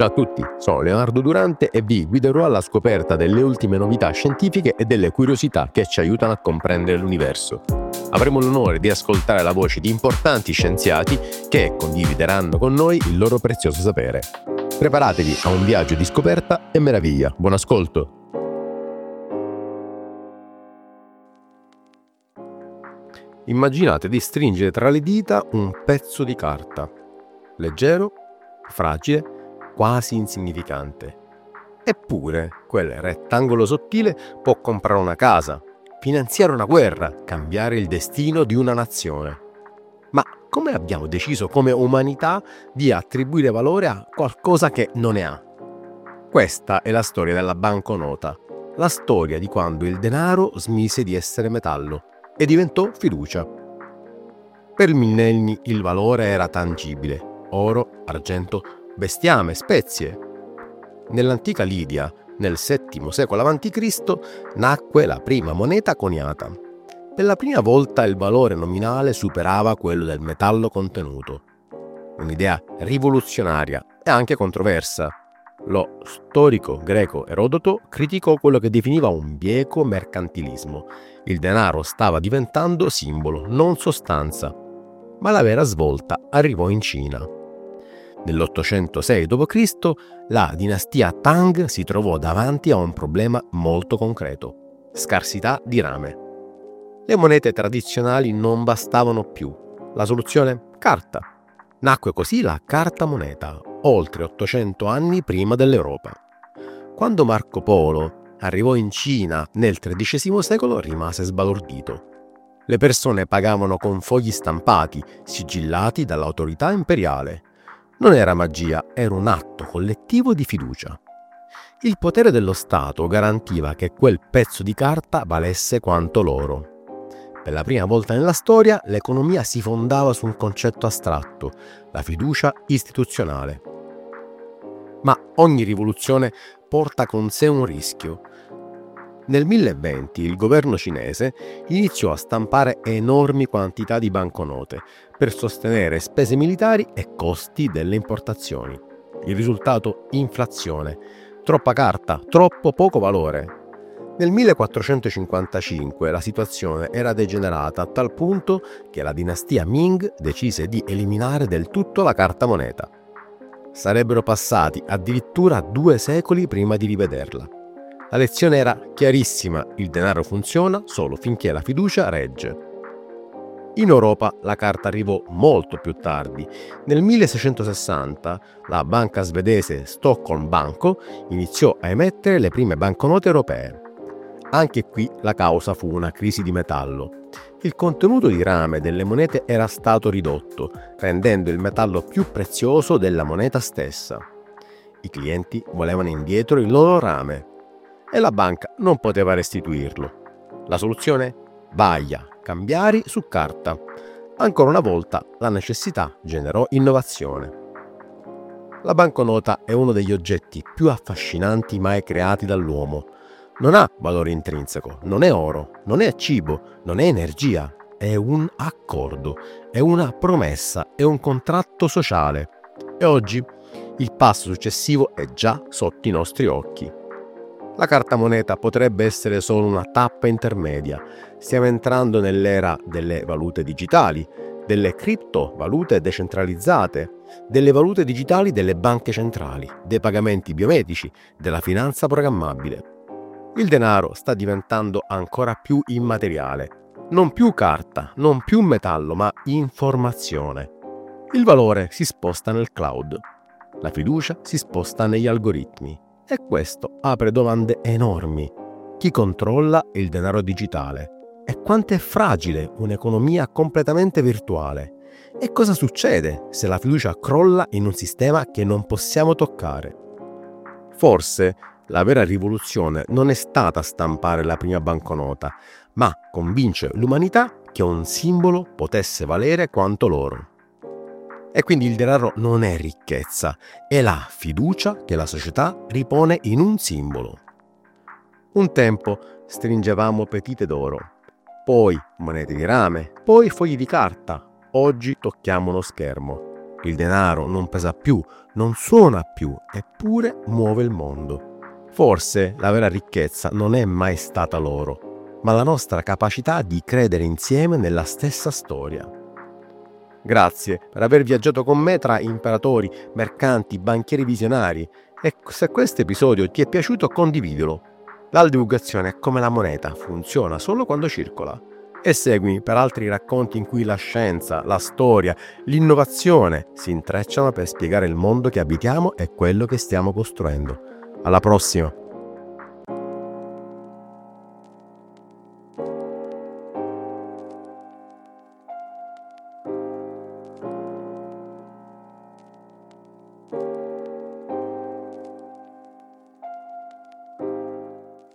Ciao a tutti, sono Leonardo Durante e vi guiderò alla scoperta delle ultime novità scientifiche e delle curiosità che ci aiutano a comprendere l'universo. Avremo l'onore di ascoltare la voce di importanti scienziati che condivideranno con noi il loro prezioso sapere. Preparatevi a un viaggio di scoperta e meraviglia. Buon ascolto! Immaginate di stringere tra le dita un pezzo di carta, leggero, fragile, quasi insignificante. Eppure, quel rettangolo sottile può comprare una casa, finanziare una guerra, cambiare il destino di una nazione. Ma come abbiamo deciso come umanità di attribuire valore a qualcosa che non ne ha? Questa è la storia della banconota, la storia di quando il denaro smise di essere metallo e diventò fiducia. Per millenni il valore era tangibile: oro, argento, bestiame, spezie. Nell'antica Lidia, nel VII secolo a.C., nacque la prima moneta coniata. Per la prima volta il valore nominale superava quello del metallo contenuto. Un'idea rivoluzionaria e anche controversa. Lo storico greco Erodoto criticò quello che definiva un bieco mercantilismo. Il denaro stava diventando simbolo, non sostanza. Ma la vera svolta arrivò in Cina. Nell'806 d.C. la dinastia Tang si trovò davanti a un problema molto concreto: scarsità di rame. Le monete tradizionali non bastavano più. La soluzione? Carta. Nacque così la carta moneta, oltre 800 anni prima dell'Europa. Quando Marco Polo arrivò in Cina nel XIII secolo rimase sbalordito. Le persone pagavano con fogli stampati, sigillati dall'autorità imperiale. Non era magia, era un atto collettivo di fiducia. Il potere dello Stato garantiva che quel pezzo di carta valesse quanto l'oro. Per la prima volta nella storia, l'economia si fondava su un concetto astratto: la fiducia istituzionale. Ma ogni rivoluzione porta con sé un rischio. Nel 1020 il governo cinese iniziò a stampare enormi quantità di banconote per sostenere spese militari e costi delle importazioni. Il risultato? Inflazione. Troppa carta, troppo poco valore. Nel 1455 la situazione era degenerata a tal punto che la dinastia Ming decise di eliminare del tutto la carta moneta. Sarebbero passati addirittura 2 secoli prima di rivederla. La lezione era chiarissima: il denaro funziona solo finché la fiducia regge. In Europa la carta arrivò molto più tardi. Nel 1660 la banca svedese Stockholm Banco iniziò a emettere le prime banconote europee. Anche qui la causa fu una crisi di metallo. Il contenuto di rame delle monete era stato ridotto, rendendo il metallo più prezioso della moneta stessa. I clienti volevano indietro il loro rame e la banca non poteva restituirlo. La soluzione? Vaglia, cambiari su carta. Ancora una volta la necessità generò innovazione. La banconota è uno degli oggetti più affascinanti mai creati dall'uomo. Non ha valore intrinseco, non è oro, non è cibo, non è energia, è un accordo, è una promessa, è un contratto sociale. E oggi il passo successivo è già sotto i nostri occhi. La carta moneta potrebbe essere solo una tappa intermedia. Stiamo entrando nell'era delle valute digitali, delle criptovalute decentralizzate, delle valute digitali delle banche centrali, dei pagamenti biometrici, della finanza programmabile. Il denaro sta diventando ancora più immateriale. Non più carta, non più metallo, ma informazione. Il valore si sposta nel cloud. La fiducia si sposta negli algoritmi. E questo apre domande enormi. Chi controlla il denaro digitale? E quanto è fragile un'economia completamente virtuale? E cosa succede se la fiducia crolla in un sistema che non possiamo toccare? Forse la vera rivoluzione non è stata stampare la prima banconota, ma convincere l'umanità che un simbolo potesse valere quanto l'oro. E quindi il denaro non è ricchezza, è la fiducia che la società ripone in un simbolo. Un tempo stringevamo pepite d'oro, poi monete di rame, poi fogli di carta. Oggi tocchiamo uno schermo. Il denaro non pesa più, non suona più, eppure muove il mondo. Forse la vera ricchezza non è mai stata l'oro, ma la nostra capacità di credere insieme nella stessa storia. Grazie per aver viaggiato con me tra imperatori, mercanti, banchieri visionari. E se questo episodio ti è piaciuto, condividilo. La divulgazione è come la moneta, funziona solo quando circola. E seguimi per altri racconti in cui la scienza, la storia, l'innovazione si intrecciano per spiegare il mondo che abitiamo e quello che stiamo costruendo. Alla prossima!